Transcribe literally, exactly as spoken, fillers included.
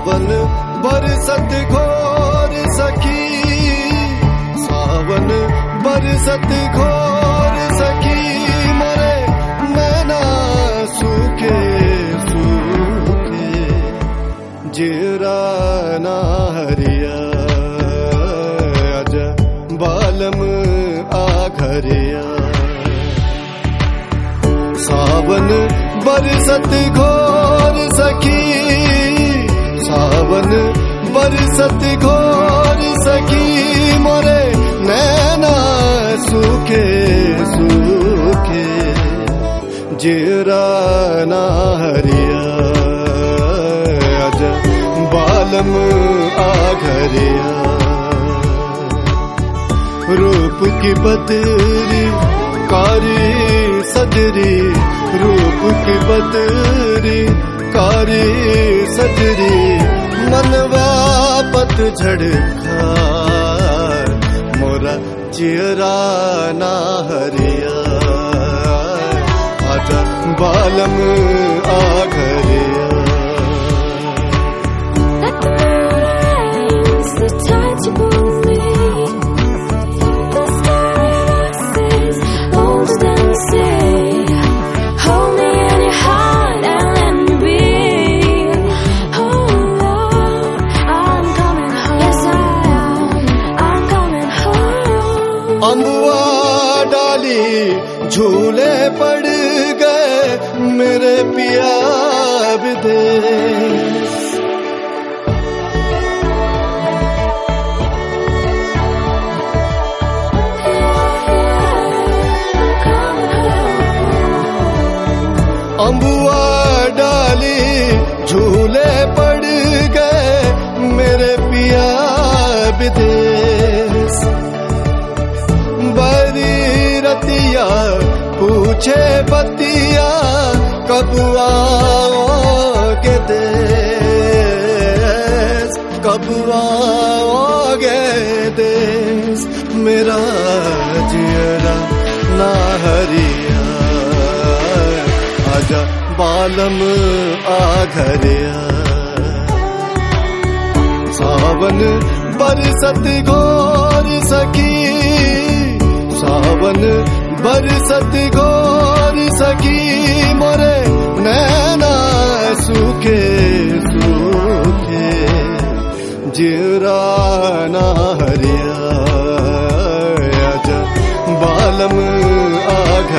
सावन बरसत घोर सखी, सावन बरसत घोर सखी, मरे नैना सूखे सूखे, जीरा ना हरिया अज बालम आघरिया। सावन बरसत घोर सखी, सावन बरसत घोर सखी, मोरे नैना सूखे सूखे, जीरा ना हरिया अज बालम आघरिया। रूप की बदरी कारी सजरी, रूप की बदरी कारी सजरी, मनवा पतझड़ खार, मोरा चेहरा ना हरिया आजा बालम आघरिया। अम्बुआ डाली झूले पड़ गए मेरे पिया विदेश, अम्बुआ डाली झूले पड़ गए मेरे पिया विदेश। बरी रतिया पूछे बतिया कब आओगे देश, कब आओगे देश, मेरा जियरा ना हरिया आजा बालम आघरिया। सावन बरसत घोर सखी, सावन बरसत घोर सखी, मोरे नैना सूखे सूखे, जीरा ना हरिया अज बालम आघरिया।